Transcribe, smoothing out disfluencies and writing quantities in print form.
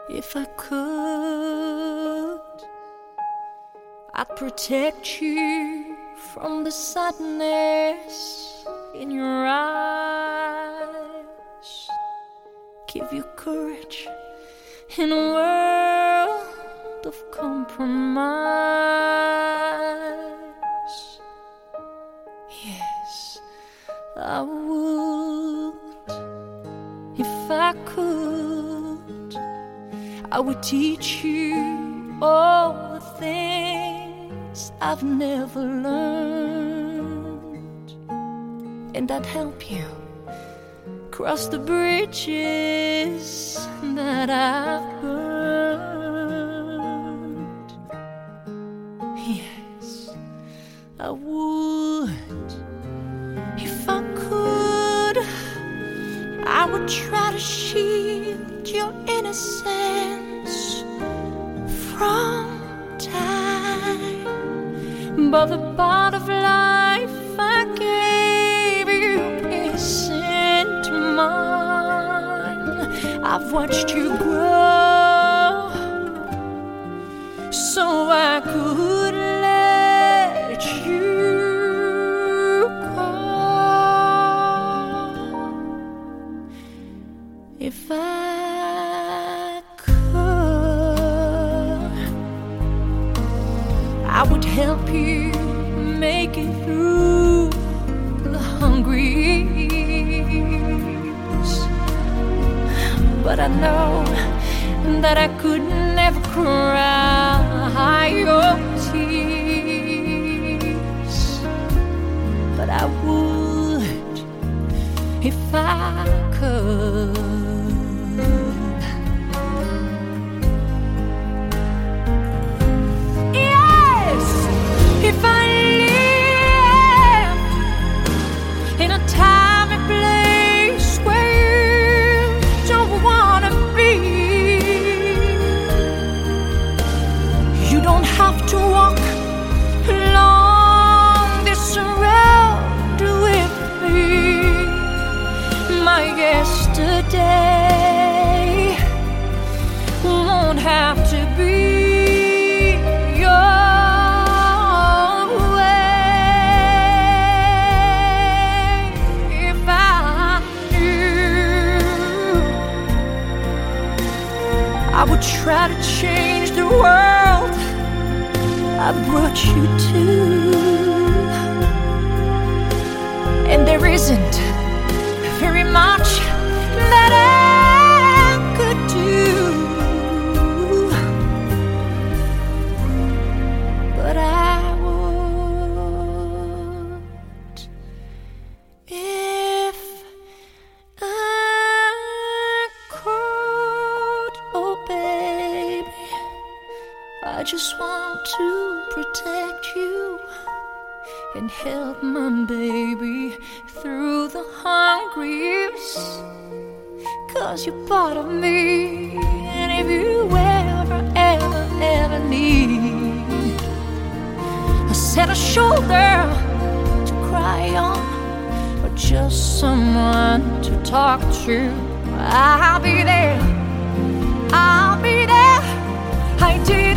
If I could, I'd protect you from the sadness in your eyes, give you courage in a world of compromise. Yes, I would. If I could, I would teach you all the things I've never learned, and I'd help you cross the bridges that I've burned. Yes, I would. If I could, I would try to shield your innocence from time, but the part of life I gave you isn't mine. I've watched you grow, so I could let you go. If I could, I would help you make it through the hungry years, but I know that I could never cry your tears. But I would if I could. If I live in a time and place where you don't wanna be, you don't have to walk along this road with me. My yesterday won't have to be I would try to change the world I brought you to, and there isn't very much that I could do, but I would if I just want to protect you and help my baby through the hungry years, 'cause you're part of me. And if you ever need a set of shoulder to cry on, or just someone to talk to, I'll be there. I'll be there. I did